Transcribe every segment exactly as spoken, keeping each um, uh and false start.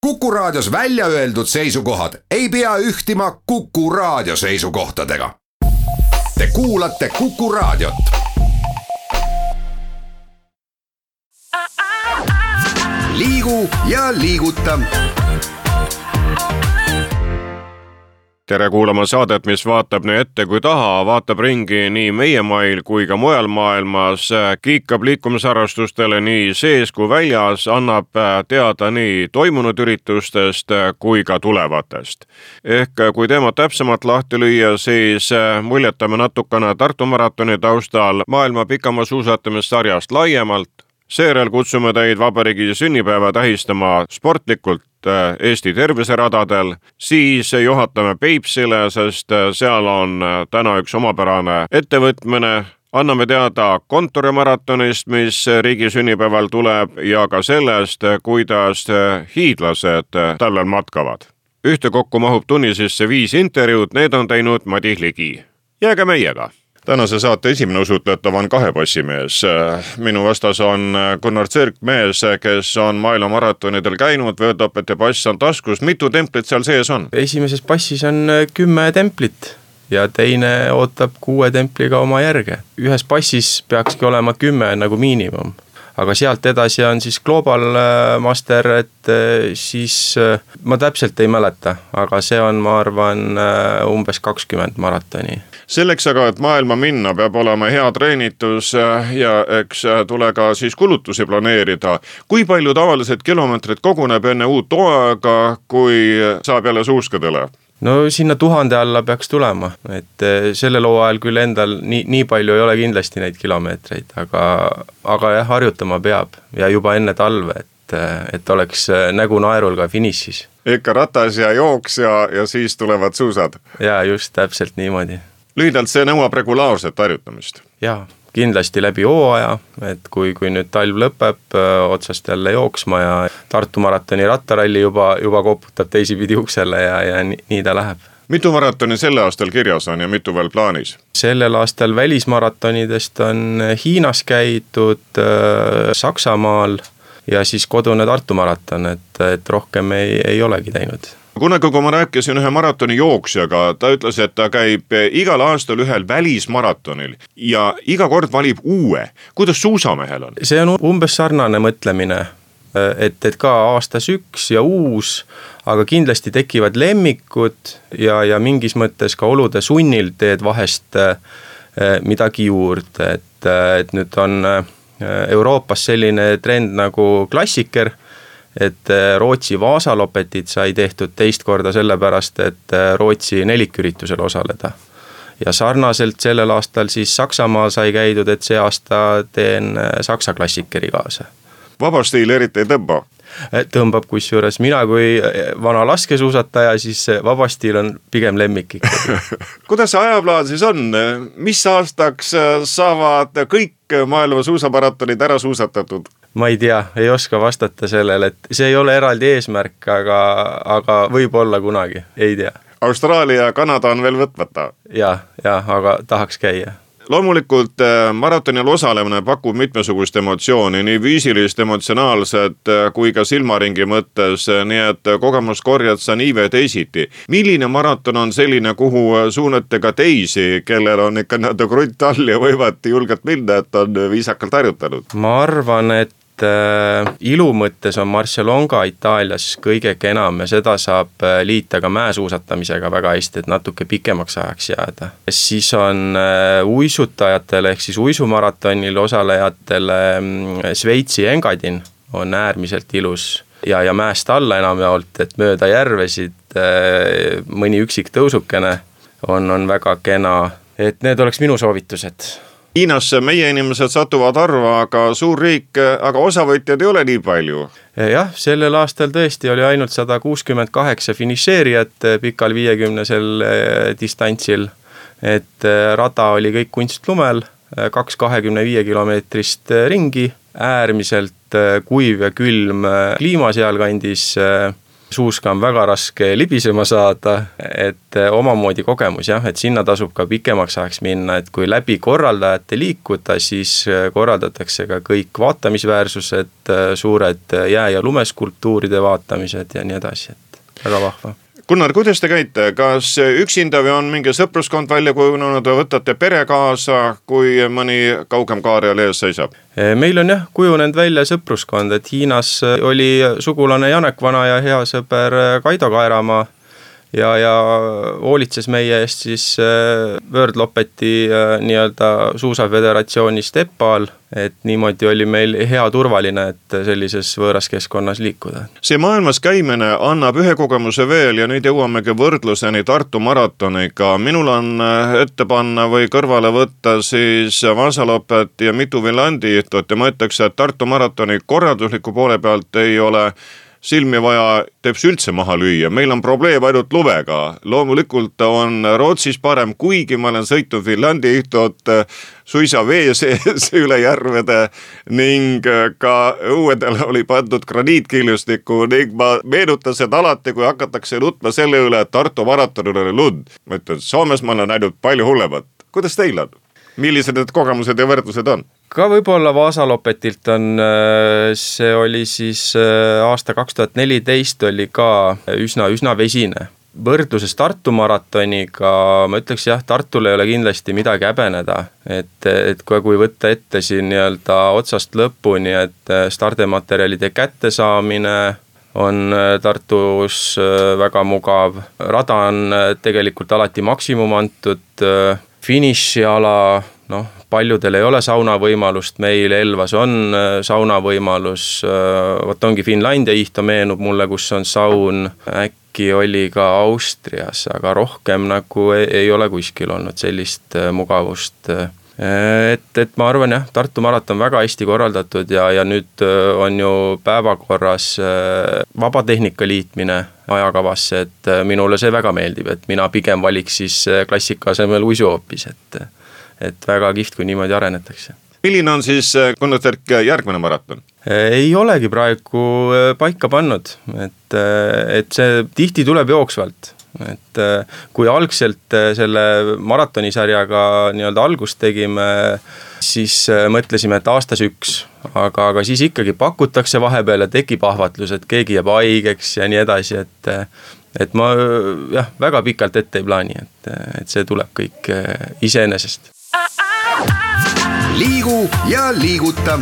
Kuku Raadios välja öeldud seisukohad ei pea ühtima Kuku Raadio seisukohtadega. Te kuulate Kuku Raadiot. Liigu ja liiguta. Tere kuulama saadet, mis vaatab nii ette kui taha, vaatab ringi nii meie mail kui ka mujal maailmas, kiikab liikumisharrastustele nii sees kui väljas, annab teada nii toimunud üritustest kui ka tulevatest. Ehk kui teemat täpsemalt lahti lüüa, siis muljetame natukene Tartu maratoni taustal maailma pikama suusatamissarjast laiemalt. Seejärel kutsume teid vabariigi sünnipäeva tähistama sportlikult Eesti terviseradadel, siis juhatame Peipsile, sest seal on täna üks omapärane ettevõtmine. Anname teada kontorimaratonist, mis riigi sünnipäeval tuleb ja ka sellest, kuidas hiidlased talvel matkavad. Ühtekokku mahub tunni sisse viis intervjuud, need on teinud Madis Ligi. Jääge meiega! Tänase saate esimene usutletav on kahepassimees. Minu vastas on Gunnar Tsirk, mees, kes on maailma maratonidel käinud, vööldab, et pass on taskus. Mitu templit seal sees on? Esimeses passis on kümme templit ja teine ootab kuue templiga oma järge. Ühes passis peakski olema kümme nagu miinimum. Aga sealt edasi on siis Global Master, et siis ma täpselt ei mäleta, aga see on, ma arvan, umbes kakskümmend maratoni. Selleks aga, et maailma minna, peab olema hea treenitus ja eks tule ka siis kulutusi planeerida. Kui palju tavalised kilomeetrid koguneb enne uut hooaega, kui saab jälle suuskadele? No sinna tuhande alla peaks tulema, et sellel hooajal küll endal nii, nii palju ei ole kindlasti neid kilomeetreid, aga, aga jah, harjutama peab ja juba enne talve, et, et oleks nägu naerul ka finišis. Ikka ratas ja jooks ja, ja siis tulevad suusad. Ja just täpselt niimoodi. Lühidalt see nõuab regulaarset harjutamist. Jaa, kindlasti läbi hooaja, et kui, kui nüüd talv lõpeb, otsast jälle jooksma ja Tartu maratoni rattaralli juba, juba koputab teisipidi uksele ja, ja nii, nii ta läheb. Mitu maratoni selle aastal kirjas on ja mitu veel plaanis? Sellel aastal välismaratonidest on Hiinas käidud, Saksamaal ja siis kodune Tartu maraton, et, et rohkem ei, ei olegi teinud. Kunagi, kui ma rääkisin ühe maratoni jooksjaga, ta ütles, et ta käib igal aastal ühel välismaratonil ja iga kord valib uue. Kuidas suusamehel on? See on umbes sarnane mõtlemine, et, et ka aastas üks ja uus, aga kindlasti tekivad lemmikud ja, ja mingis mõttes ka olude sunnil teed vahest midagi juurde, et, et nüüd on Euroopas selline trend nagu klassiker, et Rootsi Vaasalopetit sai tehtud teist korda sellepärast, et Rootsi neliküritusel osaleda. Ja sarnaselt sellel aastal siis Saksamaal sai käidud, et see aasta teen Saksa klassikeri kaasa. Vabastiil eriti ei tõmba? Tõmbab kusjuures mina kui vana laskesuusataja, siis vabastiil on pigem lemmik ikkagi. Kuidas see ajaplaan siis on? Mis aastaks saavad kõik maailma suusamaratonid ära suusatatud? Ma ei tea, ei oska vastata sellele, et see ei ole eraldi eesmärk, aga, aga võib olla kunagi, ei tea. Austraalia ja Kanada on veel võtmata? Ja, ja, aga tahaks käia. Loomulikult maratonil osalemine pakub mitmesugust emotsiooni, nii füüsilist, emotsionaalset kui ka silmaringi mõttes, nii et kogemus korjad sa nii või teisiti. Milline maraton on selline, kuhu suunate ka teisi, kellel on ikka näide krunt all ja võivad julgelt minna, et on viisakalt harjutanud? Ma arvan, et ilu mõttes on Marcialonga Itaalias kõige enam ja seda saab liita ka mäesuusatamisega väga hästi, et natuke pikemaks ajaks jääda. Siis on uisutajatele ehk siis uisumaratonil osalejatele Sveitsi Engadin on äärmiselt ilus ja, ja mäest alla enam jaolt, et mööda järvesid mõni üksik tõusukene on, on väga kena, et need oleks minu soovitused. Hiinasse meie inimesed satuvad harva, aga suur riik, aga osavõtjad ei ole nii palju. Jah, sellel aastal tõesti oli ainult sada kuuskümmend kaheksa finišeerijat pikal viiekümnesel distantsil, et rada oli kõik kunstlumel, kaks kahekümne viie kilomeetrist ringi, äärmiselt kuiv ja külm kliima sealkandis, suuska on väga raske libisema saada, et omamoodi kogemus jah, et sinna tasub ka pikemaks ajaks minna, et kui läbi korraldajate liikuda, siis korraldatakse ka kõik vaatamisväärsused, suured jää- ja lumeskulptuuride vaatamised ja nii edasi, et väga vahva. Gunnar, kuidas te käite, kas üksinda või on mingi sõpruskond välja kujunenud või võtate pere kaasa, kui mõni kaugem kaarel ees seisab? Meil on jah kujunenud välja sõpruskond, et Hiinas oli sugulane Janek Vana ja hea sõber Kaido Kaeramaa ja, ja hoolitses meie eest siis World Loppeti nii-öelda suusaföderatsiooni Stepal, et niimoodi oli meil hea turvaline, et sellises võõras keskkonnas liikuda. See maailmas käimine annab ühe kogemuse veel ja nüüd jõuamegi võrdluseni Tartu maratoniga. Minul on ette panna või kõrvale võtta siis Vasalopet ja mitu Viljandi ihtot ja ma ütleks, et Tartu maratoni korraldusliku poole pealt ei ole silmi vaja teebs üldse maha lüüa. Meil on probleem ainult lumega. Loomulikult on Rootsis parem, kuigi ma olen sõitnud Viljandi ihtot suisa vee sees üle järvede ning ka õuedele oli pandud graniitkiljustiku ning ma meenutasin alati, kui hakatakse nutma selle üle, et Tartu maratonil oli lund. Ma ütlen, Soomes ma olen näinud palju hullemat. Kuidas teil on? Millised need kogemused ja võrdlused on? Ka võib-olla Vasalopetilt on, see oli siis aasta kaks tuhat neliteist oli ka üsna, üsna vesine. Võrdluses Tartu maratoniga, ma ütleks jah, Tartul ei ole kindlasti midagi häbeneda, et, et kui, kui võtta ette siin nii-öelda otsast lõpuni, et stardematerjalide kättesaamine on Tartus väga mugav, rada on tegelikult alati maksimum antud, finišiala, noh, paljudel ei ole sauna võimalust, meil Elvas on sauna võimalus, vot ongi Finlandia ihto meenub mulle, kus on saun, äkki oli ka Austrias, aga rohkem nagu ei, ei ole kuskil olnud sellist mugavust. Et, et ma arvan jah, Tartu maraton väga hästi korraldatud ja, ja nüüd on ju päevakorras vabatehnika liitmine ajakavasse, et minule see väga meeldib, et mina pigem valiks siis klassika asemel uisu hoopis, et et väga kihvt, kui niimoodi arenetakse. Milline on siis Gunnar Terk järgmine maraton? Ei olegi praegu paika pannud, et, et see tihti tuleb jooksvalt. Et kui algselt selle maratonisarjaga nii-öelda algust tegime, siis mõtlesime, et aastas üks, aga, aga siis ikkagi pakutakse vahepeal ja tekib ahvatlus, et keegi jääb haigeks ja nii edasi, et, et ma jah, väga pikalt ette ei plaani, et, et see tuleb kõik iseenesest. Liigu ja liiguta.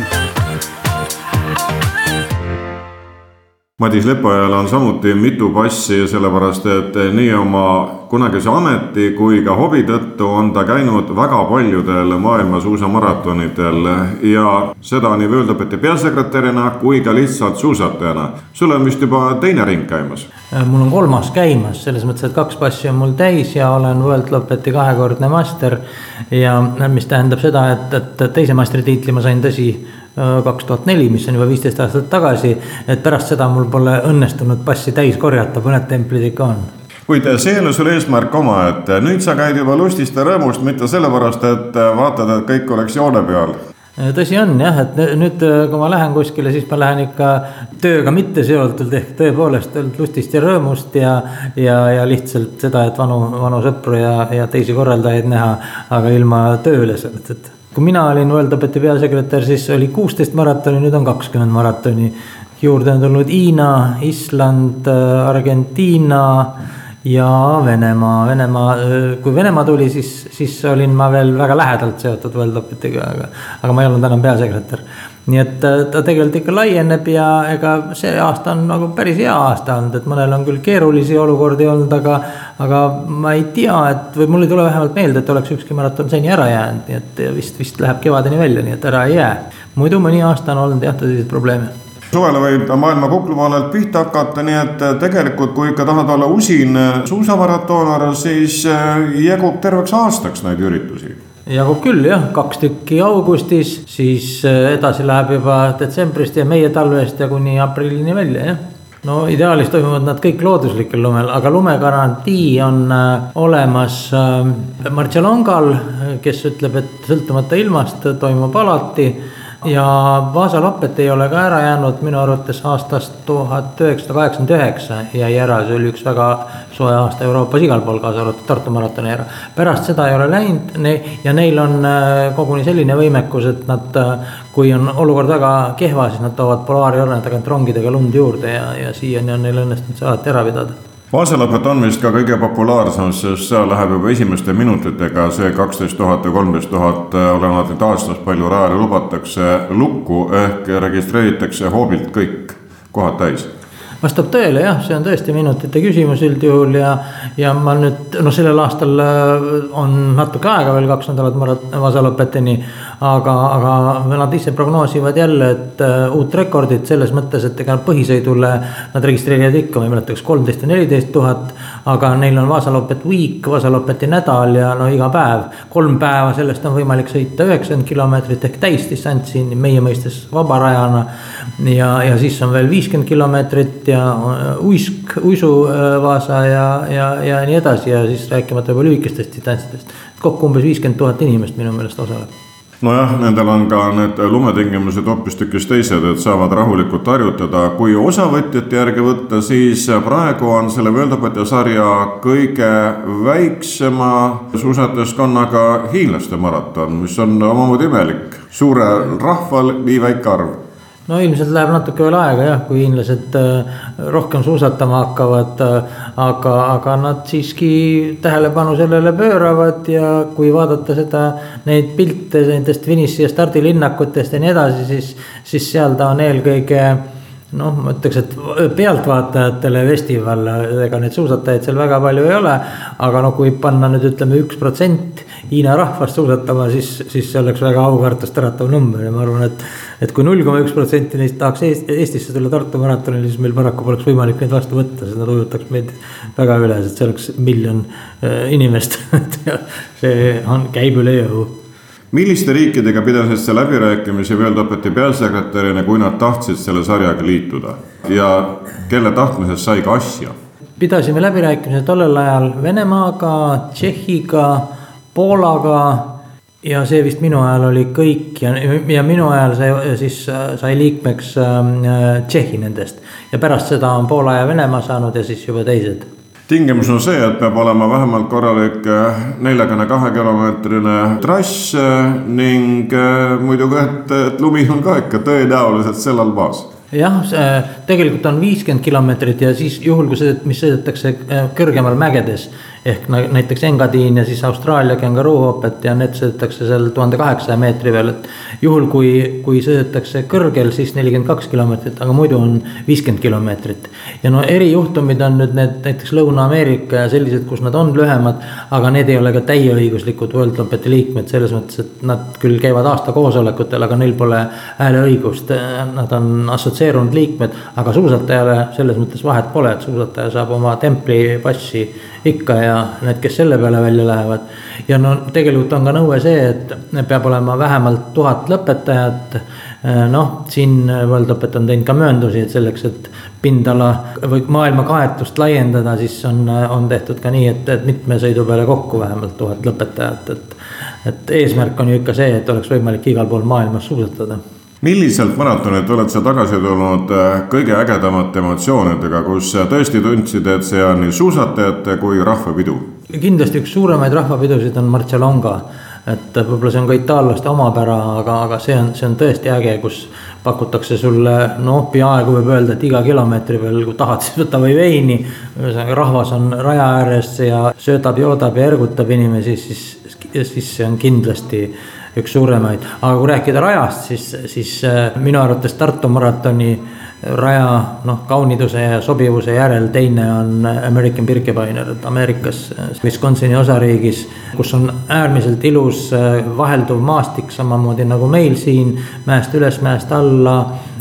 Madis Lepajal on samuti mitu passi, sellepärast et nii oma kunagise ameti kui ka hobi tõttu on ta käinud väga paljudel maailma suusamaratonidel ja seda nii World Lopeti peasekretärina kui ka lihtsalt suusatajana. Sul on vist juba teine ring käimas? Mul on kolmas käimas, selles mõttes, et kaks passi on mul täis ja olen World Lopeti kahekordne master ja mis tähendab seda, et, et teise mastri tiitli ma sain tõsi kaks tuhat neli, mis on juba viisteist aastat tagasi, et pärast seda mul pole õnnestunud passi täis korjata, mõned templid ikka on. Kuid see ei ole sul eesmärk oma, et nüüd sa käid juba lustist ja rõõmust, mitte sellepärast, et vaatad, et kõik oleks joone peal. Tõsi on jah, et nüüd kui ma lähen kuskile, siis ma lähen ikka tööga mitte seotud, ehk tõepoolest lustist ja rõõmust ja, ja, ja lihtsalt seda, et vanu, vanu sõpru ja, ja teisi korraldajaid näha, aga ilma tööülesannet, et kui mina olin World Lopeti peasekretär, siis oli kuusteist maratoni, nüüd on kakskümmend maratoni. Juurde on tulnud Hiina, Island, Argentiina ja Venemaa. Venemaa, kui Venemaa tuli, siis, siis olin ma veel väga lähedalt seotud World Lopetiga, aga, aga ma ei olnud enam peasekretär. Nii et ta tegelikult ikka laieneb ja ega see aasta on nagu päris hea aasta olnud, et mõnel on küll keerulisi olukordi olnud, aga, aga ma ei tea, et või mul ei tule vähemalt meelde, et oleks ükski maraton seni ära jäänud, nii et vist, vist läheb kevadeni välja, nii et ära ei jää. Muidu mõni aasta on olnud jah tõsiseid probleeme. Suvele võib maailma kuklumaallelt pihta hakata, nii et tegelikult kui ikka tahad olla usin suusamaratoonor, siis jäägub terveks aastaks neid üritusi. Jagub küll jah, kaks tükki augustis, siis edasi läheb juba detsembrist ja meie talvest ja kuni aprillini välja, jah. No ideaalis toimuvad nad kõik looduslikel lumel, aga lumegarantii on olemas Marcialongal, kes ütleb, et sõltumata ilmast toimub alati. ja Vaasa Lopet ei ole ka ära jäänud minu arvates aastast tuhat üheksasada kaheksakümmend üheksa jäi ära, see oli üks väga soe aasta Euroopas igal pool, kaasa arvatud Tartu maratoni ära. Pärast seda ei ole läinud ja neil on koguni selline võimekus, et nad, kui on olukord väga kehva, siis nad toovad polaarjorne tagant rongidega lund juurde ja, ja siiani on neil õnnestunud see alati ära pidada. Vaasa Lopet on vist ka kõige populaarsem, sest seal läheb juba esimeste minutitega see kaksteist tuhat ja kolmteist tuhat olenevalt nüüd aastast palju rajale lubatakse lukku ehk registreeritakse hoobilt kõik kohad täis. Vastab tõele jah, see on tõesti minutite küsimus üldjuhul ja, ja ma nüüd, no sellel aastal on natuke aega veel kaks nädalat Vaasa Lopetini, aga, aga nad ise prognoosivad jälle, et uut rekordit selles mõttes, et ega põhisõidule nad registreerivad ikka, ma ei mäletaks kolmteist ja neliteist tuhat, aga neil on Vaasa Lopet week, Vaasa Lopeti nädal ja no iga päev, kolm päeva sellest on võimalik sõita üheksakümmend kilomeetrit ehk täisdistantsi meie mõistes vabarajana ja, ja siis on veel viiskümmend kilomeetrit ja uisk, uisu Vaasa ja, ja, ja nii edasi ja siis rääkimata juba lühikestest distantsidest. Kokku umbes viiskümmend tuhat inimest minu meelest osaleb. Nojah, nendel on ka need lumetingimused hoopistükkis teised, et saavad rahulikult harjutada. Kui osavõtjate järgi võtta, siis praegu on selle World Opeti sarja kõige väiksema suusatajaskonnaga hiinlaste maraton, mis on omamoodi imelik. Suure rahval nii väike arv. No ilmselt läheb natuke veel aega jah, kui hiinlased rohkem suusatama hakkavad, aga, aga nad siiski tähelepanu sellele pööravad ja kui vaadata seda neid pilte nendest finiši ja stardilinnakutest ja nii edasi, siis, siis seal ta on eelkõige, noh, ma ütleks, et pealtvaatajatele festival, ega need suusatajaid seal väga palju ei ole, aga no kui panna nüüd ütleme üks protsent Hiina rahvast suusatama, siis, siis see oleks väga aukartust äratav number ja ma arvan, et, et kui null koma üks protsenti neist tahaks Eestisse tulla Tartu maratonil, siis meil paraku poleks võimalik neid vastu võtta, sest nad ujutaks meid väga üles, et see oleks miljon inimest, see on, käib üle jõu. Milliste riikidega pidasid see läbirääkimisi World Opeti pealsekretärina, kui nad tahtsid selle sarjaga liituda ja kelle tahtmisest sai ka asja? Pidasime läbirääkimisi tollel ajal Venemaaga, Tšehhiga, Poolaga ja see vist minu ajal oli kõik ja, ja minu ajal sai, siis sai liikmeks Tšehhi nendest ja pärast seda on Poola ja Venemaa saanud ja siis juba teised. Tingimus on see, et peab olema vähemalt korralik neljakümne kahe kilomeetrine trass ning muidugi, et, et lumi on ka ikka tõenäoliselt sellal maas. Jah, tegelikult on viiskümmend kilomeetrit ja siis juhul, kui see, mis sõidetakse kõrgemal mägedes ehk näiteks Engadin ja siis Austraalia kangaruuhopet ja need sõidetakse seal tuhande kaheksasaja meetri peal, et juhul kui, kui sõidetakse kõrgel, siis nelikümmend kaks kilomeetrit, aga muidu on viiskümmend kilomeetrit. Ja no erijuhtumid on nüüd need näiteks Lõuna-Ameerika ja sellised, kus nad on lühemad, aga need ei ole ka täieõiguslikud World Opeti liikmed selles mõttes, et nad küll käivad aasta koosolekutel, aga neil pole hääleõigust, nad on assotsieerunud liikmed, aga suusatajale selles mõttes vahet pole, et suusataja saab oma templi passi ikka ja need, kes selle peale välja lähevad. Ja no tegelikult on ka nõue see, et peab olema vähemalt tuhat lõpetajat. Noh, siin World Opet on teinud ka mööndusi, et selleks, et pindala või maailma kaetust laiendada, siis on, on tehtud ka nii, et, et mitme sõidu peale kokku vähemalt tuhat lõpetajat. Et, et eesmärk on ju ikka see, et oleks võimalik igal pool maailmas suusatada. Milliselt maratonilt oled sa tagasi tulnud kõige ägedamate emotsioonidega, kus tõesti tundsid, et see on nii suusatajate kui rahvapidu? Kindlasti üks suuremaid rahvapidusid on Marcialonga, et võib-olla see on ka itaallaste omapära, aga, aga see on, see on tõesti äge, kus pakutakse sulle, noh, peaaegu võib öelda, et iga kilomeetri peal, kui tahad, siis võta või veini, rahvas on raja ääres ja söödab, joodab ja ergutab inimesi, siis, siis see on kindlasti üks suuremaid, aga kui rääkida rajast, siis, siis minu arvates Tartu maratoni raja, noh, kauniduse ja sobivuse järel teine on American Birkebeiner, Ameerikas Wisconsini osariigis, kus on äärmiselt ilus vahelduv maastik, samamoodi nagu meil siin, mäest üles, mäest alla,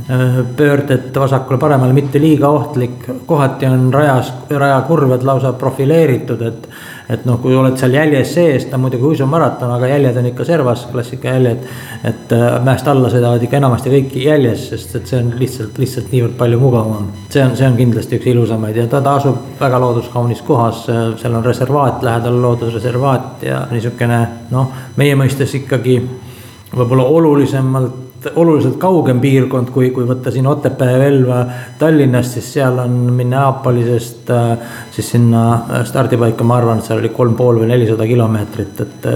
pöörded vasakule paremale, mitte liiga ohtlik, kohati on rajas, rajakurved lausa profileeritud, et et noh, kui oled seal jäljes sees, ta muidugi uisumaraton, aga jäljed on ikka servas, klassika jäljed, et mäest alla sõidavad ikka enamasti kõik jäljes, sest et see on lihtsalt, lihtsalt niivõrd palju mugavam. See on, see on kindlasti üks ilusamaid ja ta, ta asub väga looduskaunis kohas, seal on reservaat, lähedal loodusreservaat ja niisugune, noh, meie mõistes ikkagi võib-olla olulisemalt oluliselt kaugem piirkond, kui, kui võtta siin Otepää ja Velva Tallinnast, siis seal on Minneapolisest siis sinna stardipaika, ma arvan, et seal oli kolm pool või nelisada kilomeetrit, et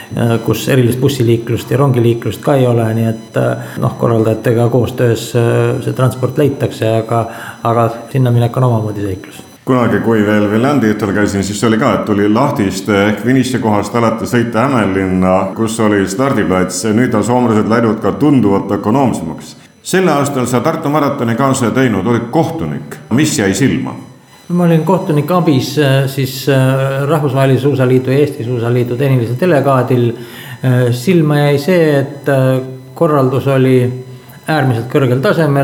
kus erilist bussiliiklust ja rongiliiklust ka ei ole, nii et noh, korraldajatega koostöös see transport leitakse, aga, aga sinna minek on omamoodi seiklus. Kunagi, kui veel Viljandi-Õhtul käisin, siis oli ka, et tuli Lahtist ehk Vinisse kohast alati sõita Hämeenlinna, kus oli stardiplats. Nüüd on soomlased läinud ka tunduvalt ökonoomsemaks. Selle aastal sa Tartu maratoni kaasa teinud, olid kohtunik. Mis jäi silma? Ma olin kohtunik abis siis Rahvusvahelise Suusaliidu ja Eesti Suusaliidu tehnilisel delegaadil. Silma jäi see, et korraldus oli äärmiselt kõrgel tasemel,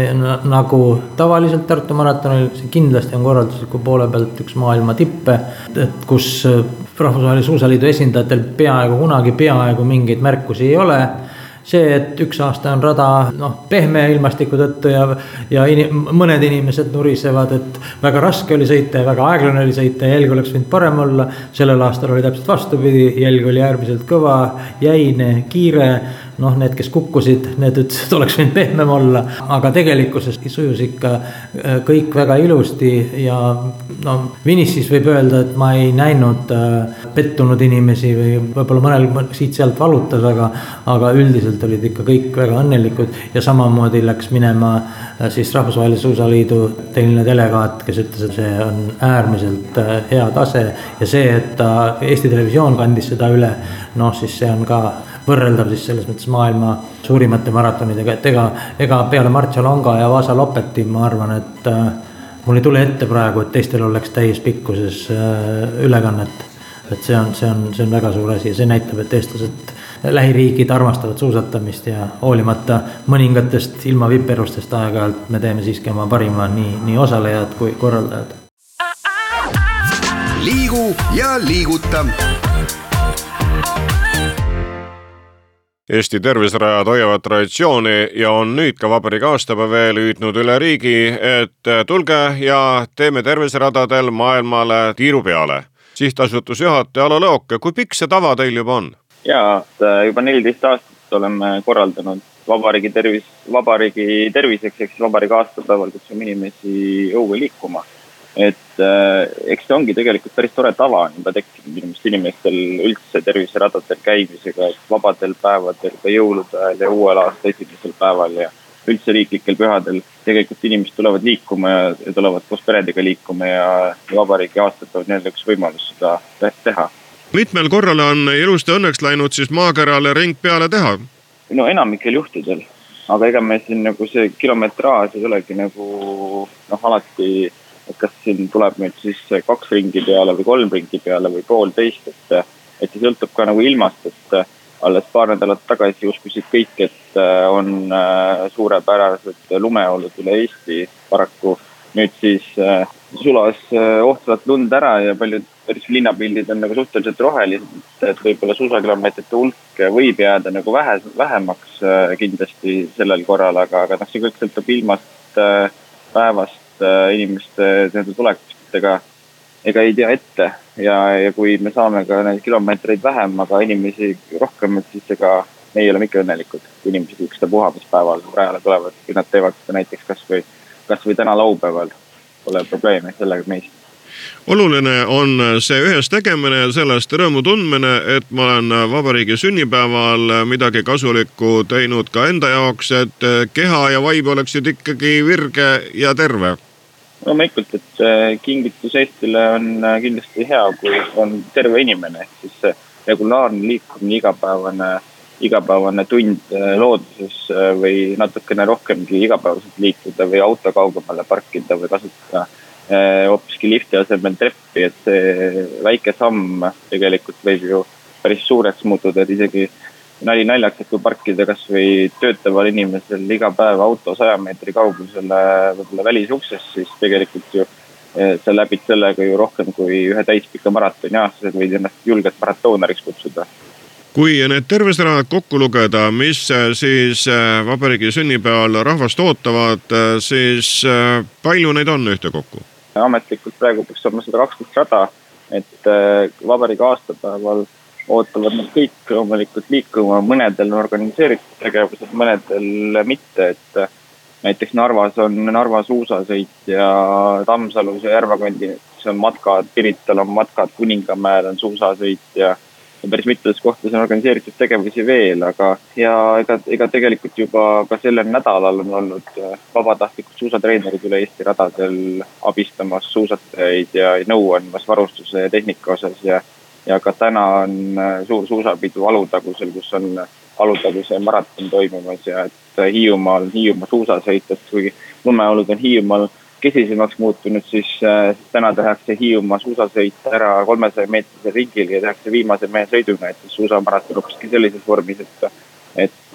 nagu tavaliselt Tartu maratonil, see kindlasti on korraldusliku poole pealt üks maailma tippe, et kus Rahvusvahelise Suusaliidu esindajatel peaaegu kunagi peaaegu mingeid märkusi ei ole. See, et üks aasta on rada noh, pehme ilmastiku tõttu ja, ja inim, mõned inimesed nurisevad, et väga raske oli sõita ja väga aeglane oli sõita ja jälg oleks võinud parem olla. Sellel aastal oli täpselt vastupidi, jälg oli äärmiselt kõva, jäine, kiire. Noh, need, kes kukkusid, need ütlesid, et oleks võinud pehmem olla, aga tegelikkuses sujus ikka kõik väga ilusti ja no, Vinissis võib öelda, et ma ei näinud pettunud inimesi või võib-olla mõnel siit sealt valutas, aga, aga üldiselt olid ikka kõik väga õnnelikud ja samamoodi läks minema siis Rahvusvahelise Suusaliidu tehniline delegaat, kes ütles, et see on äärmiselt hea tase ja see, et ta Eesti Televisioon kandis seda üle, noh siis see on ka võrreldav siis selles mõttes maailma suurimate maratonidega, et ega, ega peale Marcia Longa ja Vasa Lopeti ma arvan, et äh, mul ei tule ette praegu, et teistel oleks täis pikkuses äh, ülekannet, et see on, see on, see on väga suur asi ja see näitab, et eestlased lähiriigid armastavad suusatamist ja hoolimata mõningatest ilma viperustest aeg-ajalt me teeme siiski oma parima nii, nii osalejad kui korraldajad. Liigu ja liiguta. Eesti terviserajad hoiavad traditsiooni ja on nüüd ka vabariigi aastapäeva hüüdnud üle riigi, et tulge ja teeme terviseradadel maailmale tiiru peale. Sihtasutus juhataja Alo Lõok, kui pikk see tava teil juba on? Jaa, juba neliteist aastat oleme korraldanud vabariigi, tervis, vabariigi terviseks, eks vabariigi aastapäeval, kus on inimesi õue liikuma. Et äh, eks see ongi tegelikult päris tore tava on juba tekkinud inimest inimestel üldse terviseradadel käimisega, et vabadel päevadel, ka jõulude ajal ja uuel aasta esimesel päeval ja üldse riiklikel pühadel tegelikult inimesed tulevad liikuma ja, ja tulevad koos peredega liikuma ja, ja vabariigi aastapäev on jälle üks võimalus seda teha. Mitmel korral on ilusti õnneks läinud siis maakerale ring peale teha? No enamikel juhtudel, aga ega me siin nagu see kilometraaž ei olegi nagu noh alati et kas siin tuleb nüüd siis kaks ringi peale või kolm ringi peale või poolteist, et, et see sõltub ka nagu ilmast, et alles paar nädalat tagasi uskusid kõik, et on suurepärased lumeolud üle Eesti paraku. Nüüd siis sulas ohtvat lund ära ja paljud päris linnapildid on nagu suhteliselt rohelised, et võib-olla suusakilomeetrite hulk võib jääda nagu vähe, vähemaks kindlasti sellel korral, aga, aga see kõik sõltub ilmast päevast, inimeste tulekust, ega, ega ei tea ette ja, ja kui me saame ka neid kilomeetreid vähem, aga inimesi rohkem, et siis ega me ei ole ikka õnnelikud, kui inimesed üksta puhamispäeval rajale tulevad, kui nad teevad seda näiteks kas või, kas või täna laupäeval, pole probleemi sellega meist. Oluline on see ühes tegemine, sellest rõõmu tundmine, et ma olen vabariigi sünnipäeval midagi kasulikku teinud ka enda jaoks, et keha ja vaim oleksid ikkagi virge ja terve. Loomulikult, et kingitus Eestile on kindlasti hea, kui on terve inimene, siis regulaarne liikumine, igapäevane, igapäevane tund looduses või natukene rohkemgi igapäevaselt liikuda või auto kaugemale parkida või kasutada hoopiski lifti asemel treppi, et see väike samm tegelikult võib ju päris suureks muutuda, et isegi nali naljaks, et kui parkida kas või töötaval inimesel iga päev auto saja meetri kaugusele võib-olla välisukses, siis tegelikult ju sa läbid sellega ju rohkem kui ühe täispika maratoni aastased võid ennast julgelt maratoonariks kutsuda. Kui need terviserajad kokku lugeda, mis siis vabariigi sünnipäeval rahvast ootavad, siis palju neid on ühte kokku? Ametlikult praegu peaks olema sada kaksteist rada, et vabariigi aastapäeval ootavad nad kõik loomulikult liikuma, mõnedel on organiseeritud tegevused, mõnedel mitte, et näiteks Narvas on Narva suusasõit ja Tammsalus ja Järvakondis on matkad, Pirital on matkad, Kuningamäel on suusasõit ja päris mitmetes kohtades on organiseeritud tegevusi veel, aga ja ega, ega tegelikult juba ka sellel nädalal on olnud vabatahtlikud suusatreenerid üle Eesti radadel abistamas suusatajaid ja nõu andmas varustuse ja tehnika osas ja, ja ka täna on suur suusapidu Alutagusel, kus on Alutaguse maraton toimumas ja et Hiiumaal, Hiiumaa suusasõitest, kuigi lumeolud on Hiiumaal kesisemaks muutunud, siis täna tehakse Hiiumaa suusasõit ära kolmesaja meetrisel ringil ja tehakse viimase mehe sõiduna, et suusamaraton hoopiski sellises vormis, et, et,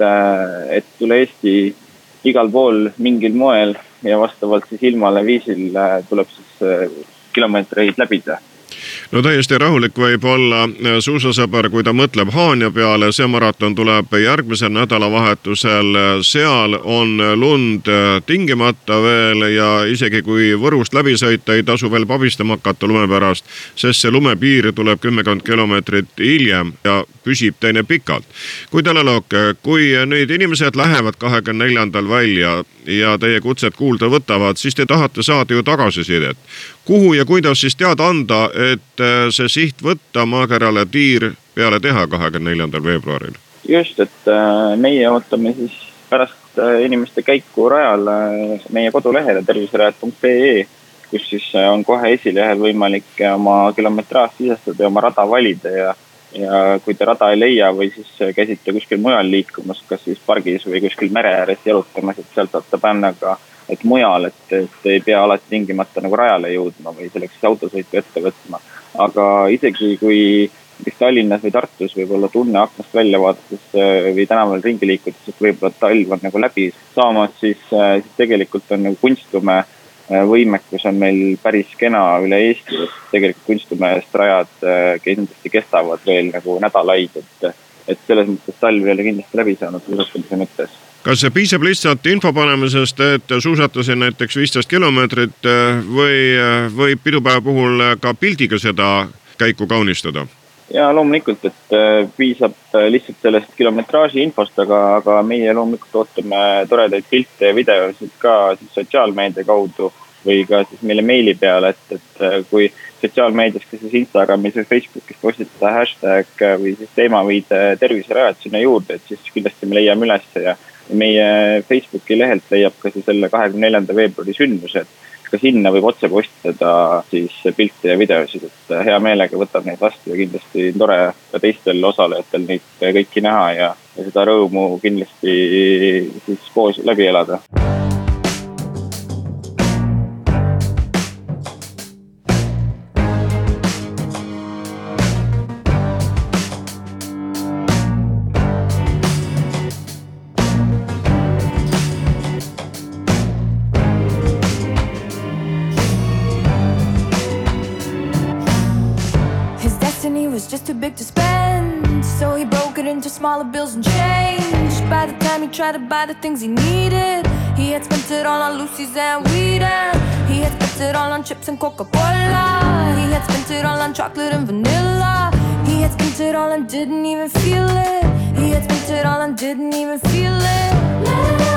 et üle Eesti igal pool mingil moel ja vastavalt siis ilmale viisil tuleb siis kilomeetreid läbida. No täiesti rahulik võib olla suusasõber, kui ta mõtleb Haanja peale, see maraton tuleb järgmisel nädalavahetusel, seal on lund tingimata veel ja isegi kui Võrust läbi sõita, ei tasu veel pabistama hakata lume pärast, sest see lumepiir tuleb kümmekond kilomeetrit hiljem ja püsib teine pikalt. Kui Talelok, kui nüüd inimesed lähevad kahekümne neljandal välja ja teie kutset kuulda võtavad, siis te tahate saada ju tagasisidet. Kuhu ja kuidas siis teada anda, et see siht võtta maakerale tiir peale teha kahekümne neljandal veebruaril? Just, et meie ootame siis pärast inimeste käiku rajal meie kodulehele terviserajad punkt ee, kus siis on kohe esilehel võimalik oma kilometraaž sisestada ja oma rada valida ja, ja kui te rada ei leia või siis käsite kuskil mujal liikumas, kas siis pargis või kuskil mere ääres jalutamas, et sealt saate panna ka et mujal, et, et ei pea alati tingimata nagu rajale jõudma või selleks autosõitu ette võtma. Aga isegi kui Tallinnas või Tartus võib olla tunne aknast välja vaadates või tänaval ringi liikudes, et võib-olla talv on nagu läbi saamas, siis, siis tegelikult on nagu kunstume võimekus on meil päris kena üle Eesti, et tegelikult kunstumeest rajad kindlasti kestavad veel nagu nädalaid, et, et selles mõttes talv ei ole kindlasti läbi saanud suusatamise mõttes. Kas see piisab lihtsalt info panemisest, et suusatasin näiteks viisteist kilomeetrit või, või pidupäeva puhul ka pildiga seda käiku kaunistada? Ja loomulikult, et piisab lihtsalt sellest kilometraaži infost, aga, aga meie loomulikult ootame toredaid pilte ja videosid ka siis sotsiaalmeedia kaudu või ka siis meile meili peale, et, et kui sotsiaalmeedias, kas siis Instagramis või Facebookis postitada hashtag või siis teemaviide terviserajad sinna juurde, et siis kindlasti me leiame üles ja meie Facebooki lehelt leiab ka siis selle kahekümne neljanda veebruari sündmused. Ka sinna võib otse postada siis pilte ja videosid, et hea meelega võtab neid vastu ja kindlasti tore ka teistel osalejatel neid kõiki näha ja, ja seda rõõmu kindlasti siis koos läbi elada. Just too big to spend, so he broke it into smaller bills and change. By the time he tried to buy the things he needed, he had spent it all on Lucy's and weed, and he had spent it all on chips and Coca-Cola. He had spent it all on chocolate and vanilla. He had spent it all and didn't even feel it. He had spent it all and didn't even feel it.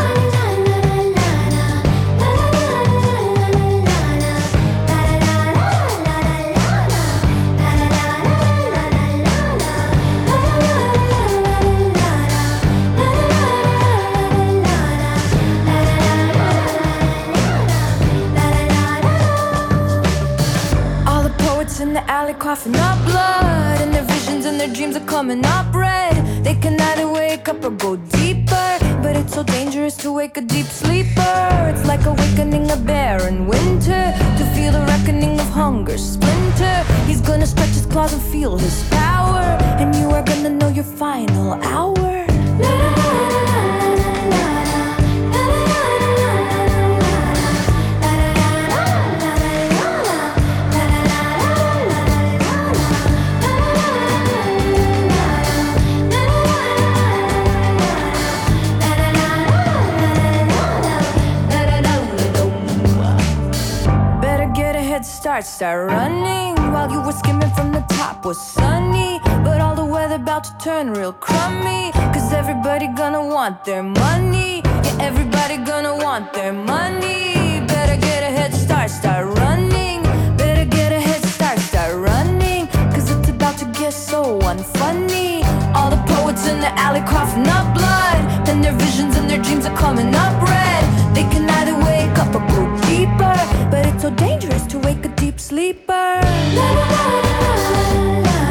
In the alley coughing up blood, and their visions and their dreams are coming up red. They can either wake up or go deeper, but it's so dangerous to wake a deep sleeper. It's like awakening a bear in winter, to feel the reckoning of hunger splinter. He's gonna stretch his claws and feel his power, and you are gonna know your final hour. Start, start running while you were skimming from the top was sunny, but all the weather they're about to turn real crummy. Cause everybody gonna want their money. Yeah, everybody gonna want their money. Better get a head start, start running. Better get a head start, start running. Cause it's about to get so unfunny. All the poets in the alley coughing up blood. And their visions and their dreams are coming up red. They can either wake up or go deeper. But it's so dangerous to wake a deep sleeper. La, la, la, la, la.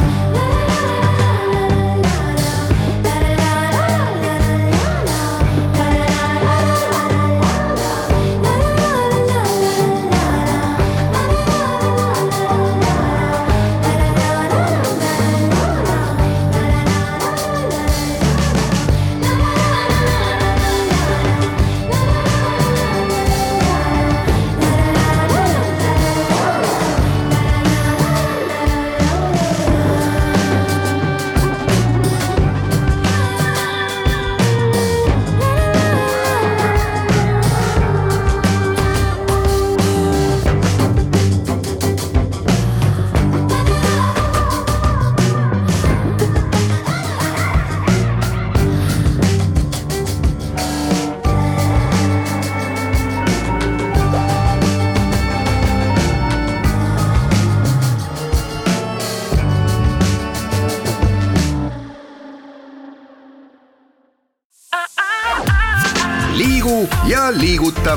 liigu ja liiguta.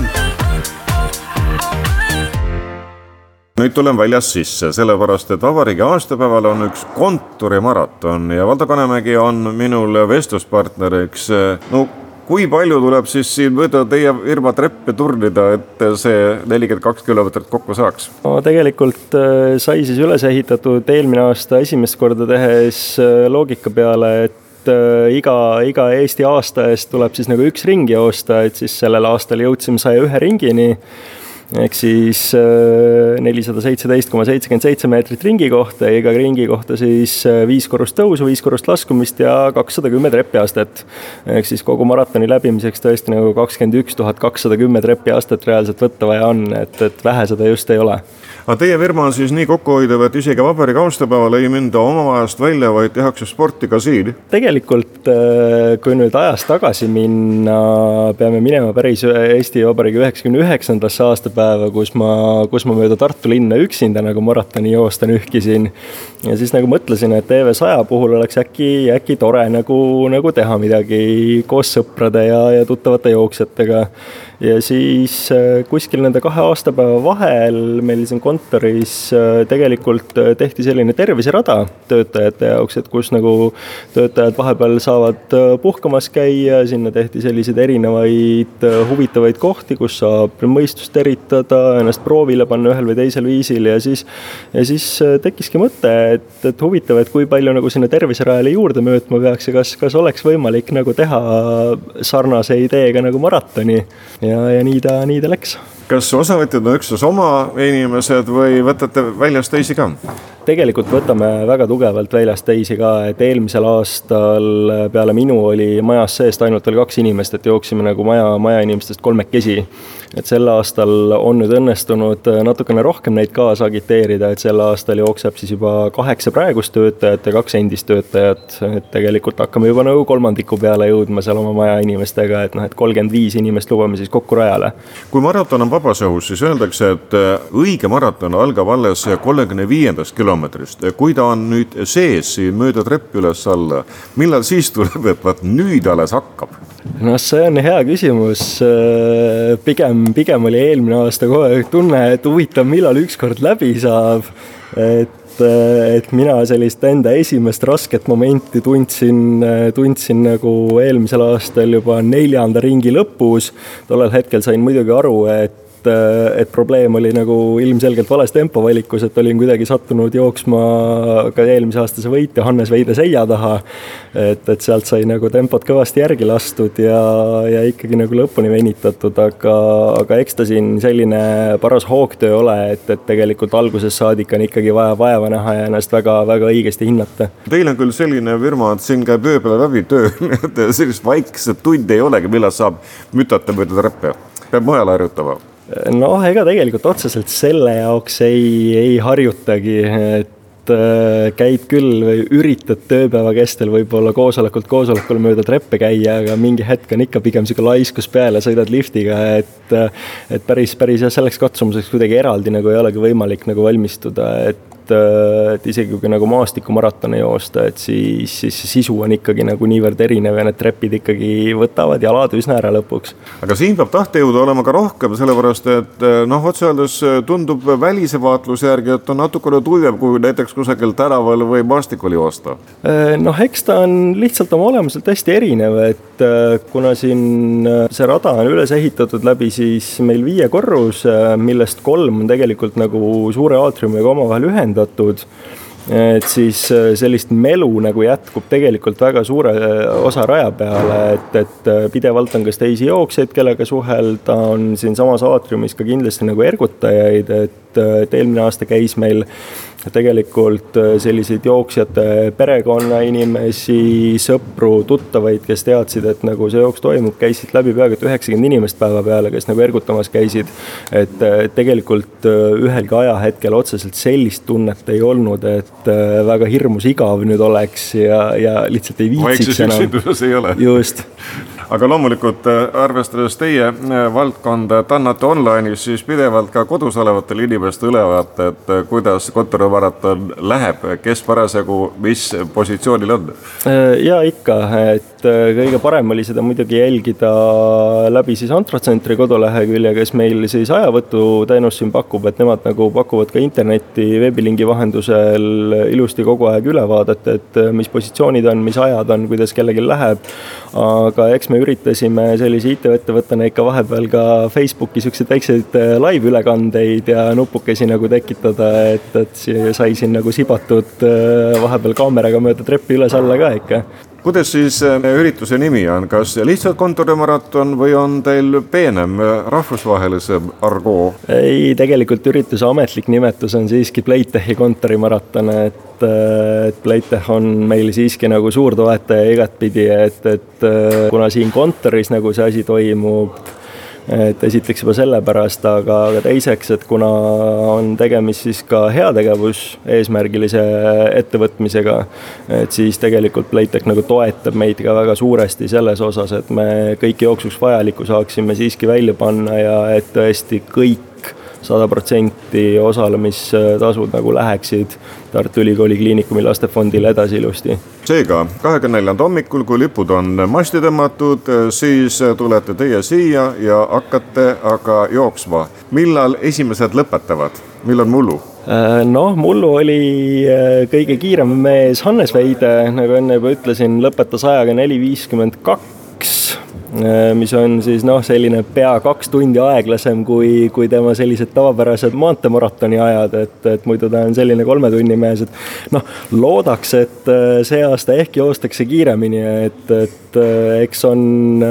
Nüüd tulen väljas sisse, sellepärast, et vabariigi aastapäeval on üks kontorimaraton ja Valdo Kanemägi on minul vestluspartneriks. No, kui palju tuleb siis siin mööda teie firma treppe turnida, et see nelikümmend kaks kilomeetrit kokku saaks? No, tegelikult sai siis üles ehitatud eelmine aasta esimest korda tehes loogika peale, et iga, iga Eesti aasta eest tuleb siis nagu üks ringi joosta, et siis sellel aastal jõudsime saja ühe ringini. Ehk siis nelisada seitseteist koma seitsekümmend seitse meetrit ringi kohta ja iga ringi kohta siis viis korrust tõusu, viis korrust laskumist ja kakssada kümme trepiastet. Ehk siis kogu maratoni läbimiseks tõesti nagu kakskümmend üks tuhat kakssada kümme trepiastet reaalselt võtta vaja on, et, et vähe seda just ei ole. Aga teie firma on siis nii kokkuhoidev, et isegi vabariigi aastapäeval ei minda oma ajast välja, vaid tehakse sporti ka siin? Tegelikult, kui nüüd ajast tagasi minna, peame minema päris Eesti Vabariigi üheksakümne üheksandasse aastapäeva, kus ma, kus ma mööda Tartu linna üksinda nagu maratoni joosta nühkisin. Ja siis nagu mõtlesin, et E V saja puhul oleks äkki, äkki tore nagu, nagu teha midagi koos sõprade ja, ja tuttavate jooksjatega. Ja siis kuskil nende kahe aastapäeva vahel meil siin kontoris tegelikult tehti selline terviserada töötajate jaoks, et kus nagu töötajad vahepeal saavad puhkamas käia, sinna tehti selliseid erinevaid huvitavaid kohti, kus saab mõistust eritada, ennast proovile panna ühel või teisel viisil ja siis, ja siis tekkiski mõte, et, et huvitav, et kui palju nagu sinna terviserajale juurde möötma peaks ja kas, kas oleks võimalik nagu teha sarnase ideega nagu maratoni ja, ja nii ta, nii ta läks. Kas osavõtjad on üksnes oma inimesed või võtate väljas teisi ka? Tegelikult võtame väga tugevalt väljast teisi ka, et eelmisel aastal peale minu oli majas seest ainult veel kaks inimest, et jooksime nagu maja, maja inimestest kolmekesi. Et sel aastal on nüüd õnnestunud natukene rohkem neid kaasa agiteerida, et sel aastal jookseb siis juba kaheksa praegust töötajat ja kaks endist töötajat. Et tegelikult hakkame juba nagu kolmandiku peale jõudma seal oma maja inimestega, et, noh, et kolmkümmend viis inimest lubame siis kokku rajale. Kui maraton on vabas õhus, siis öeldakse, et õige maraton algab alles kolmekümne viiendast kilomeetrist. Kui ta on nüüd sees mööda treppi üles alla, millal siis tuleb, et vaat nüüd alles hakkab? No see on hea küsimus. Pigem, pigem oli eelmine aasta kogu aeg tunne, et huvitav, millal ükskord läbi saab. Et, et mina sellist enda esimest rasket momenti tundsin, tundsin nagu eelmisel aastal juba neljanda ringi lõpus. Tollel hetkel sain muidugi aru, et et probleem oli nagu ilmselgelt vales tempovalikus, et olin kuidagi sattunud jooksma ka eelmise aastase võitja Hannes Veide seia taha, et, et sealt sai nagu tempot kõvasti järgi lastud ja, ja ikkagi nagu lõpuni venitatud, aga, aga eks ta siin selline paras hoogtöö ole, et, et tegelikult alguses saadik on ikkagi vaja vaeva näha ja ennast väga, väga õigesti hinnata. Teil on küll selline firma, et siin käib ööpeale läbi töö, et sellist vaikset tundi ei olegi, millal saab mütata mööda treppe. Peab mujal harjutama. No ega tegelikult otseselt selle jaoks ei, ei harjutagi, et käid küll või üritad tööpäeva kestel võib-olla koosolekult koosolekul mööda treppe käia, aga mingi hetk on ikka pigem siuke laiskus peale, sõidad liftiga, et, et päris, päris selleks katsumuseks kuidagi eraldi nagu ei olegi võimalik nagu valmistuda, et et isegi kui nagu maastikumaratoni joosta, et siis, siis sisu on ikkagi nagu niivõrd erinev ja need trepid ikkagi võtavad jalad üsna ära lõpuks. Aga siin peab tahtejõudu olema ka rohkem, sellepärast et noh, otse öeldes tundub välise vaatluse järgi, et on natukene tugev, kui näiteks kusagil tänaval või maastikul joosta. Noh, eks ta on lihtsalt oma olemuselt hästi erinev, et kuna siin see rada on üles ehitatud läbi siis meil viie korrus, millest kolm on tegelikult nagu suure aatriumiga omavahel ühendatud, et siis sellist melu nagu jätkub tegelikult väga suure osa raja peale, et, et pidevalt on kas teisi jooksjaid, kellega suhelda, on siin samas aatriumis ka kindlasti nagu ergutajaid, et, et eelmine aasta käis meil tegelikult selliseid jooksjate perekonna inimesi, sõpru, tuttavaid, kes teadsid, et nagu see jooks toimub, käisid läbi peaaegu üheksakümmend inimest päeva peale, kes nagu ergutamas käisid, et tegelikult ühelgi ajahetkel otseselt sellist tunnet ei olnud, et väga hirmus igav nüüd oleks ja, ja lihtsalt ei viitsiks enam. Ei ole. Just. Aga loomulikult arvestades teie valdkonda, et annate online'is siis pidevalt ka kodus olevatele inimeste ülevaate, et kuidas kontorimaraton läheb, kes parasjagu mis positsioonil on? Ja ikka, et kõige parem oli seda muidugi jälgida läbi siis Antrotsentri kodulehekülje, kes meil siis ajavõtu teenus siin pakub, et nemad nagu pakuvad ka interneti veebilingi vahendusel ilusti kogu aeg ülevaadet, et mis positsioonid on, mis ajad on, kuidas kellelgi läheb, aga eks me üritasime sellise I T-ettevõttena ikka vahepeal ka Facebooki siukseid väikseid live-ülekandeid ja nupukesi nagu tekitada, et, et sai siin nagu sibatud vahepeal kaameraga mööda treppi üles alla ka ikka. Kuidas siis ürituse nimi on? Kas lihtsalt kontorimaraton või on teil peenem rahvusvahelisem argoo? Ei, tegelikult ürituse ametlik nimetus on siiski Playtechi kontorimaraton, et, et Playtech on meil siiski nagu suur toetaja igatpidi, et, et kuna siin kontoris nagu see asi toimub, et esiteks juba sellepärast, aga, aga teiseks, et kuna on tegemist siis ka heategevus eesmärgilise ettevõtmisega, et siis tegelikult Playtech nagu toetab meid ka väga suuresti selles osas, et me kõik jooksuks vajalikku saaksime siiski välja panna ja et tõesti kõik sada protsenti osalemistasud nagu läheksid Tartu Ülikooli Kliinikumi lastefondile edasi ilusti. Seega, kahekümne neljanda hommikul, kui lipud on masti tõmmatud, siis tulete teie siia ja hakkate aga jooksma. Millal esimesed lõpetavad? Millal mullu? Noh, mullu oli kõige kiirem mees Hannes Veide, nagu enne juba ütlesin, lõpetas ajaga neli viiskümmend kaks, mis on siis noh, selline pea kaks tundi aeglasem kui, kui tema sellised tavapärased maanteemaratoni ajad, et, et muidu ta on selline kolme tunni mees, et noh, loodaks, et see aasta ehk joostakse kiiremini, et, et eks on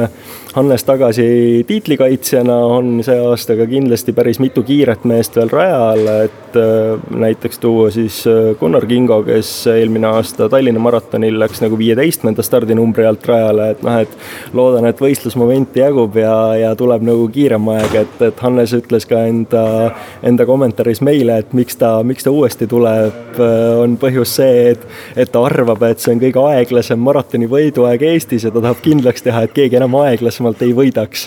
Hannes tagasi tiitlikaitsjana, on see aasta ka kindlasti päris mitu kiiret meest veel rajal, et näiteks tuua siis Gunnar Kingo, kes eelmine aasta Tallinna maratonil läks nagu viieteistkümnenda stardinumbri alt rajale, et noh, et loodan, et võistlusmomenti jagub ja, ja tuleb nagu kiirem aeg, et, et Hannes ütles ka enda, enda kommentaaris meile, et miks ta, miks ta uuesti tuleb, on põhjus see, et, et ta arvab, et see on kõige aeglasem maratoni võiduaeg Eestis ja ta tahab kindlaks teha, et keegi enam aeglasemalt ei võidaks.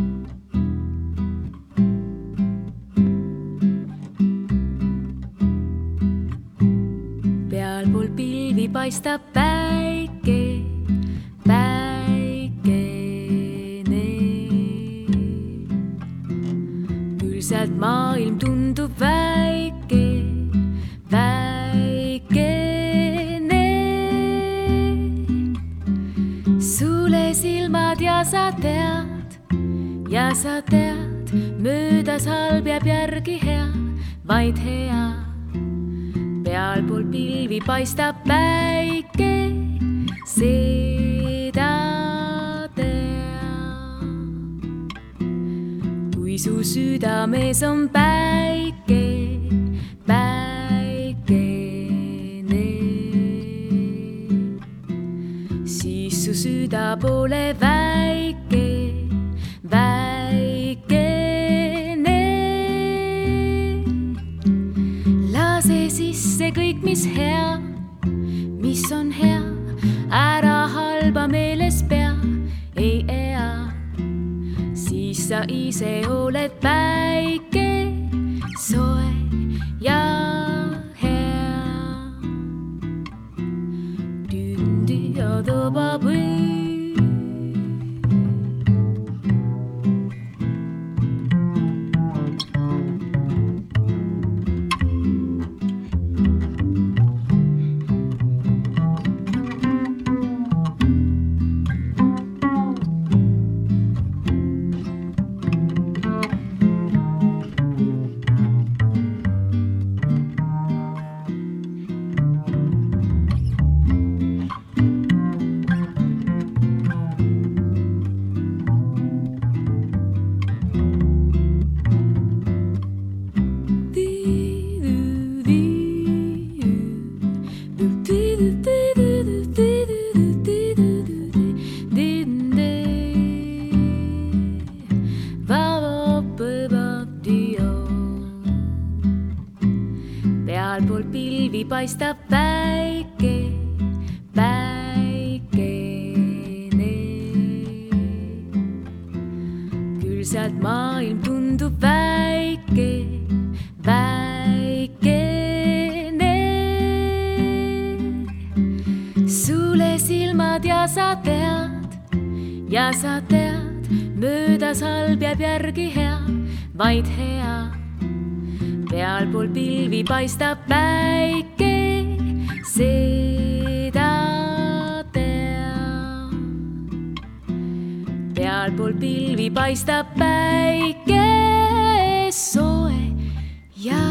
Pealpool pilvi paistab päike, päikene. Küll sealt maailm tundub väike, väikene. Sule silmad ja sa tead, ja sa tead, möödas halb jääb järgi hea, vaid hea. Pealpool pilvi paistab päike, seda tead. Kui su südames on päike, päikene, siis su süda pole väike, väikene. lase sisse kõik, mis hea, mis on hea, ära halba meeles pea, ei ea. Siis sa ise oled päike, soe ja hea. Tündi ja tõbab või paistab päike, päikene. Küll sealt maailm tundub väike, väikene. Sulle silmad ja sa tead, ja sa tead, möödas halb jääb järgi hea, vaid hea. Pealpool pilvi paistab päike, seda teab. Pealpool pilvi paistab päike, soe ja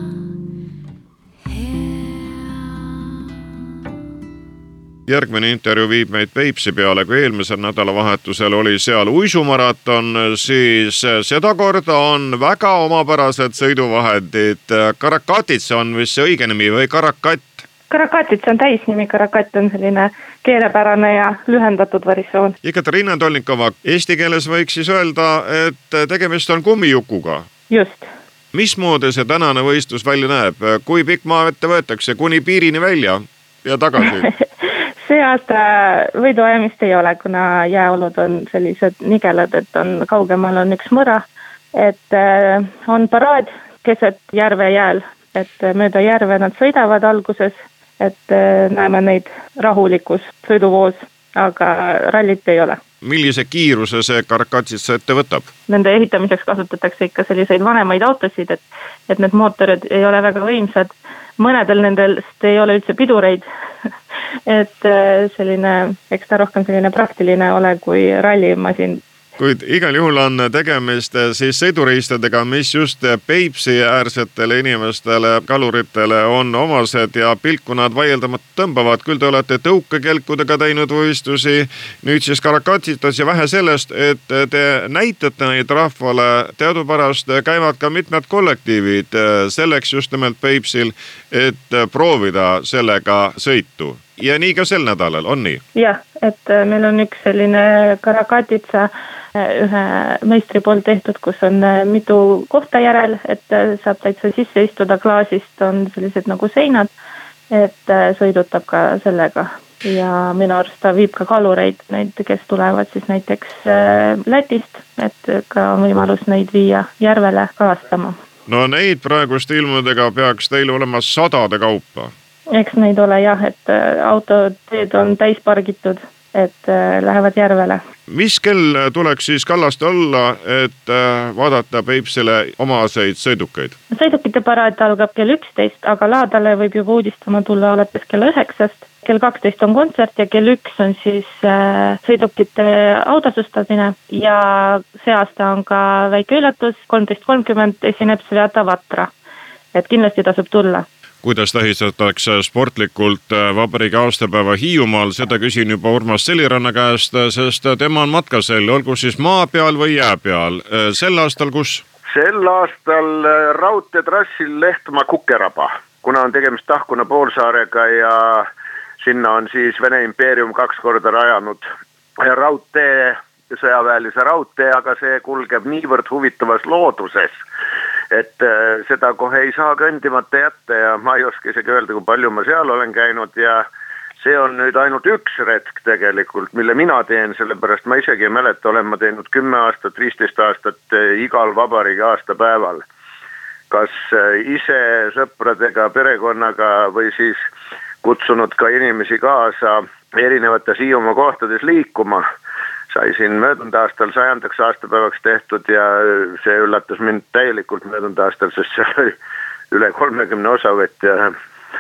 järgmine intervjuu viib meid Peipsi peale, kui eelmisel nädalavahetusel oli seal uisumaraton, siis sedakorda on väga omapärased sõiduvahendid. Karakatitsa on vist see õige nimi või Karakatt? Karakatitsa on täisnimi, Karakatt on selline keelepärane ja lühendatud versioon. Ekaterina Tolnikova, eesti keeles võiks siis öelda, et tegemist on kummijukuga. Just. Mismoodi see tänane võistlus välja näeb? Kui pikk maa ette võetakse kuni piirini välja ja tagasi? See aasta võiduajamist ei ole, kuna jääolud on sellised nigelad, et on kaugemal on üks mõra, et on paraad keset järve jääl, et mööda järve nad sõidavad alguses, et näeme neid rahulikus sõiduvoos, aga rallit ei ole. Millise kiiruse see Karakatitsa ette võtab? Nende ehitamiseks kasutatakse ikka selliseid vanemaid autosid, et, et need mootorid ei ole väga võimsad. Mõnedel nendest ei ole üldse pidureid, et selline, eks ta rohkem selline praktiline ole kui rallimasin. Kuid igal juhul on tegemist siis sõiduriistadega, mis just Peipsi äärsetele inimestele, kaluritele on omased ja pilku nad vaieldamata tõmbavad. Küll te olete tõukekelkudega teinud võistlusi, nüüd siis Karakatsitas ja vähe sellest, et te näitate neid rahvale. Teadupärast käivad ka mitmed kollektiivid selleks just nimelt Peipsil, et proovida sellega sõitu. Ja nii ka sel nädalal, on nii? Jah, et meil on üks selline Karakatitsa ühe meistri poolt tehtud, kus on mitu kohta järel, et saab täitsa sisse istuda, klaasist on sellised nagu seinad, et sõidutab ka sellega. Ja minu arust ta viib ka kalureid, neid, kes tulevad siis näiteks Lätist, et ka on võimalus neid viia järvele kalastama. No neid praegust ilmudega peaks teil olema sadade kaupa. Eks neid ole jah, et autoteed on täis pargitud, et lähevad järvele. Mis kell tuleks siis kallast olla, et vaadata Peipsile omaseid sõidukeid? Sõidukite paraad algab kell üksteist, aga laadale võib juba uudistama tulla alates kell üheksast. Kell kaksteist on kontsert ja kell üks on siis sõidukite autosustamine ja see aasta on ka väike üllatus, kolmteist kolmkümmend esineb Sveta Vatra, et kindlasti tasub tulla. Kuidas tähistatakse sportlikult vabariigi aastapäeva Hiiumaal, seda küsin juba Urmas Seliranna käest, sest tema on matkasel, olgu siis maa peal või jää peal. Sel aastal kus? Sel aastal raudteetrassil Lehtmaa Kukeraba, kuna on tegemist Tahkuna poolsaarega ja sinna on siis Vene impeerium kaks korda rajanud raudtee, sõjaväelise raudtee, aga see kulgeb niivõrd huvitavas looduses, et seda kohe ei saa kõndimata jätta ja ma ei oska isegi öelda, kui palju ma seal olen käinud ja see on nüüd ainult üks retk tegelikult, mille mina teen, sellepärast ma isegi ei mäleta, olen ma teinud kümme aastat, viisteist aastat igal vabariigi aastapäeval. Kas ise sõpradega, perekonnaga või siis kutsunud ka inimesi kaasa erinevates Hiiumaa kohtades liikuma. Sai siin möödunud aastal sajandaks aastapäevaks tehtud ja see üllatas mind täielikult möödunud aastal, sest see oli üle kolmekümne osavõtja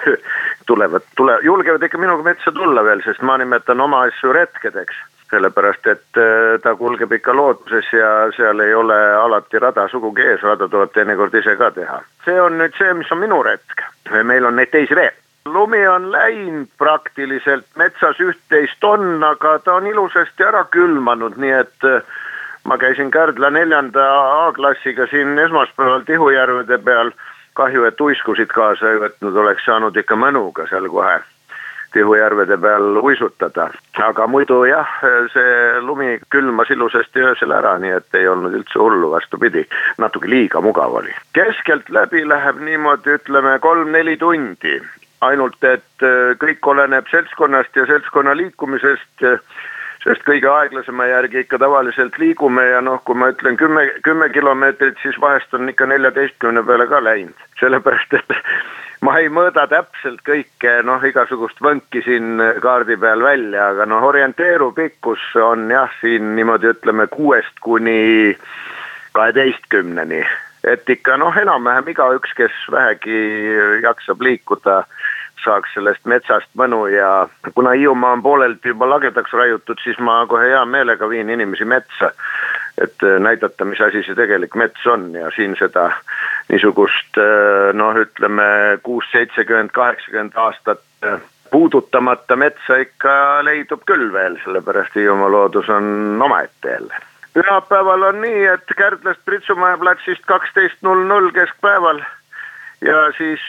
tulevad, tule, julgevad ikka minuga metsa tulla veel, sest ma nimetan oma asju retkedeks, sellepärast et ta kulgeb ikka looduses ja seal ei ole alati rada sugugi ees, rada tuleb teinekord ise ka teha. See on nüüd see, mis on minu retk. Meil on neid teisi veel. Lumi on läinud praktiliselt metsas üht-teist tonn, aga ta on ilusasti ära külmanud, nii et ma käisin Kärdla neljanda A-klassiga siin esmaspäeval Tihujärvede peal. Kahju, et uiskusid kaasa ei võtnud, oleks saanud ikka mõnuga seal kohe Tihujärvede peal uisutada. Aga muidu jah, see lumi külmas ilusasti öösel ära, nii et ei olnud üldse hullu, vastupidi, natuke liiga mugav oli. Keskelt läbi läheb niimoodi, ütleme, kolm-neli tundi. Ainult, et kõik oleneb seltskonnast ja seltskonna liikumisest, sest kõige aeglasema järgi ikka tavaliselt liigume ja noh, kui ma ütlen kümme, kümme kilomeetrit, siis vahest on ikka neljateistkümne peale ka läinud. Sellepärast, et ma ei mõõda täpselt kõike, noh, igasugust võnki siin kaardi peal välja, aga noh, orienteeru pikkus on jah, siin niimoodi ütleme kuuest kuni kaheteistkümneni. Et ikka noh, enam-vähem igaüks, kes vähegi jaksab liikuda, saaks sellest metsast mõnu ja kuna Hiiumaa on poolelt juba lagedaks raiutud, siis ma kohe hea meelega viin inimesi metsa, et näidata, mis asi see tegelik mets on ja siin seda niisugust, noh, ütleme kuus, seitsekümmend, kaheksakümmend aastat puudutamata metsa ikka leidub küll veel, sellepärast Hiiumaa loodus on omaette jälle. Pühapäeval on nii, et Kärdlast Pritsumaja platsist kaksteist null null keskpäeval ja siis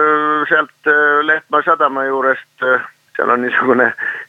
sealt Lehtmaa sadama juurest, seal on niisugune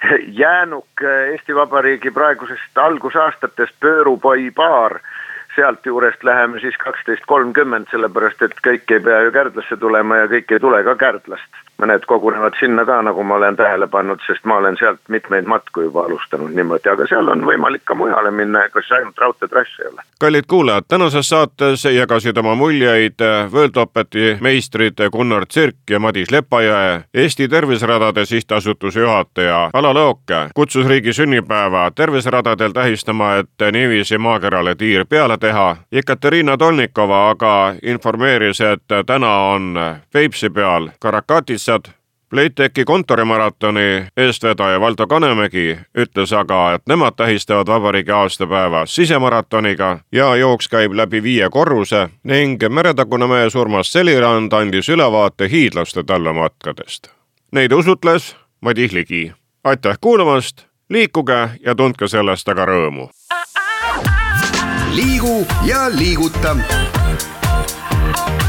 jäänuk Eesti Vabariigi praegusest algusaastatest Pöörupoi baar, sealt juurest läheme siis kaksteist kolmkümmend, sellepärast et kõik ei pea ju Kärdlasse tulema ja kõik ei tule ka Kärdlast. Mõned kogunevad sinna ka, nagu ma olen tähele pannud, sest ma olen sealt mitmeid matku juba alustanud niimoodi, aga seal on võimalik ka mujale minna, kas ainult raudteetrass ei ole. Kallid kuulajad, tänases saates jagasid oma muljeid Worldopeti meistrid Gunnar Tsirk ja Madis Lepajõe, Eesti Terviseradade Sihtasutuse juhataja Ala Lõoke kutsus riigi sünnipäeva terviseradadel tähistama, et niiviisi maakerale tiir peale teha. Ekaterina Tolnikova aga informeeris, et täna on Peipsi peal Karakatitsad. Playteki kontorimaratoni eestvedaja Valdo Kanemägi ütles aga, et nemad tähistavad vabariigi aastapäeva sisemaratoniga ja jooks käib läbi viie korruse ning Meretagune mees Urmas Selirand andis ülevaate hiidlaste tallamatkadest. Neid usutles Madis Ligi. Aitäh kuulamast, liikuge ja tundke sellest aga rõõmu. Liigu ja liiguta.